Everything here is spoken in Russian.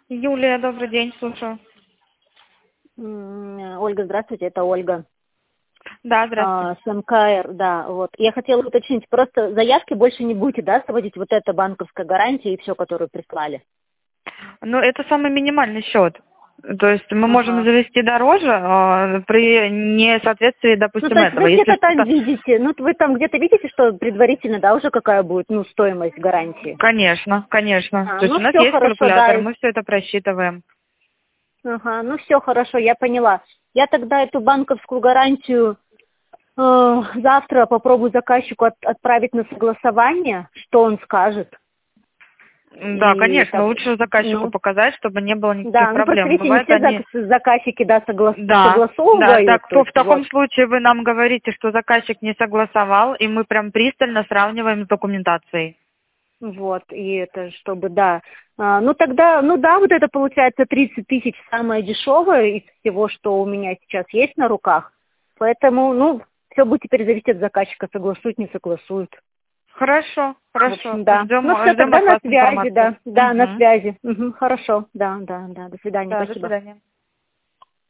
Юлия, добрый день, слушаю. Ольга, здравствуйте, это Ольга. Да, здравствуйте. С МКР, да, вот. Я хотела уточнить, просто заявки больше не будете, да, сводить вот эта банковская гарантия и все, которую прислали? Ну, это самый минимальный счет. То есть мы можем Ага. завести дороже при несоответствии, Ну, допустим, то есть этого. вы Если где-то там что-то... видите, ну, вы там где-то видите, что предварительно, да, уже какая будет, ну, стоимость гарантии? Конечно, конечно. То есть Ну, у нас все есть хорошо, да. калькулятор, мы все это просчитываем. Ага, ну, все хорошо, я поняла. Я тогда эту банковскую гарантию завтра попробую заказчику отправить на согласование, что он скажет. Да, И конечно, так, лучше заказчику ну, показать, чтобы не было никаких да, ну просто проблем. видите, не Бывает все они... заказчики, да, Да, да, согласовывают, так то в есть вот. таком случае вы нам говорите, что заказчик не согласовал, и мы прям пристально сравниваем с документацией. Вот, и это чтобы, да. Ну тогда, ну да, вот это получается 30 тысяч самое дешевое из всего, что у меня сейчас есть на руках. Поэтому, ну, все будет теперь зависеть от заказчика, согласуют, не согласуют. Хорошо, В хорошо. общем, да. Ждем, Ну все, ждем тогда от на вас связи, информацию. да. Да, на Мгм. связи. Мгм, хорошо, да, да, да. До свидания, Да, до спасибо. свидания.